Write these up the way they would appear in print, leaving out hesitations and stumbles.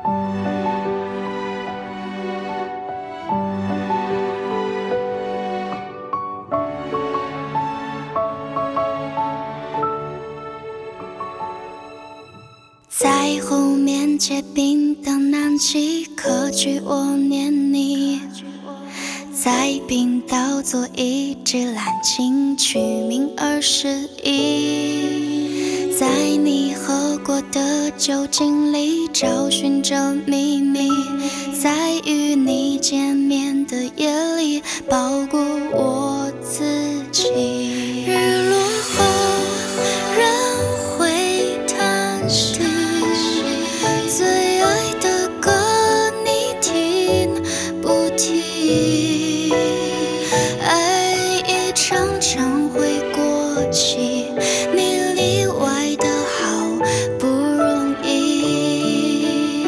在后面结冰的南极，可据我念你。在冰岛做一只蓝鲸，取名21。在你喝过的酒精里找寻着秘密，在与你见面的夜里包裹我自己。日落后，人会叹息，最爱的歌你听不听？爱一场场会过期，你例外的好不容易。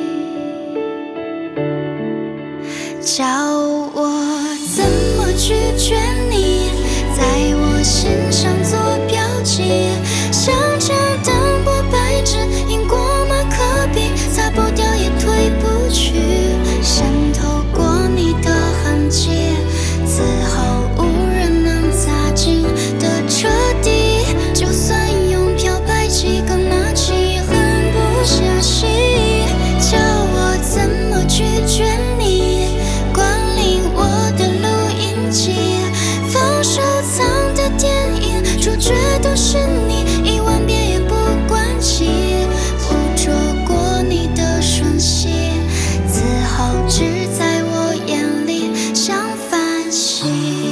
叫我怎么拒绝你，在我心上做标记，像张单薄白纸，赢过马克笔，擦不掉也褪不去，渗透过你的痕迹，丝毫无人能擦净的彻底。就算用漂白剂更拿起，狠不下心。叫我怎么拒绝你，光临我的录音机，放收藏的电影，主角都是你，10000遍也不关机，捕捉过你的瞬息，丝毫只在我眼里像繁星。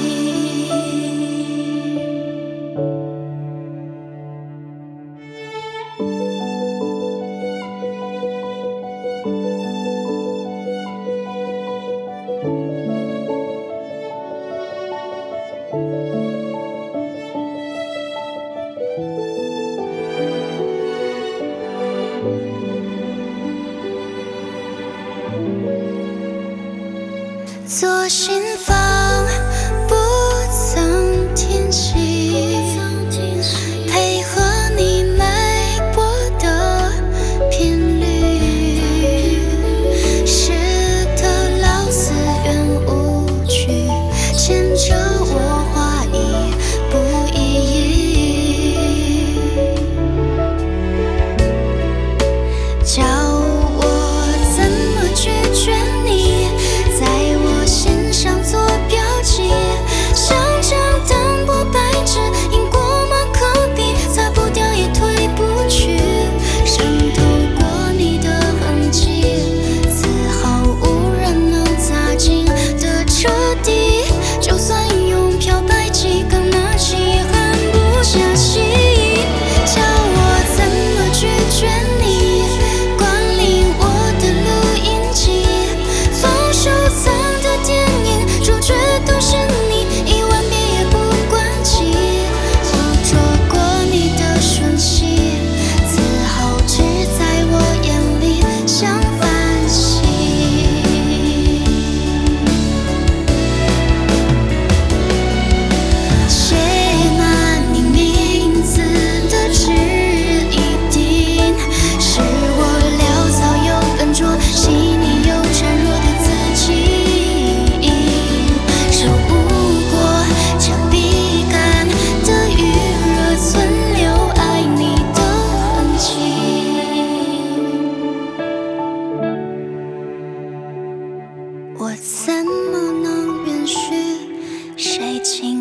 左心房不曾停息，配合你脉搏的频率，使得老死缘无惧，牵着我话一不一意。叫我怎么拒绝你，在我心上做标记，像张单薄白纸，赢过马克笔，擦不掉也褪不去，渗透过你的痕迹，丝毫无人能擦净的彻底。就算用漂白剂更拿起，狠不下心。叫我怎么拒绝你，光临我的录音机，放收藏的电影，主角都是你，10000遍也不关机，捕捉过你的瞬息，丝毫只在我眼里像繁星。写满你名字的纸一定是我潦草又笨拙，细腻又孱弱的自己，手不过这笔杆的余热，存留爱你的痕迹。我怎么能允许谁轻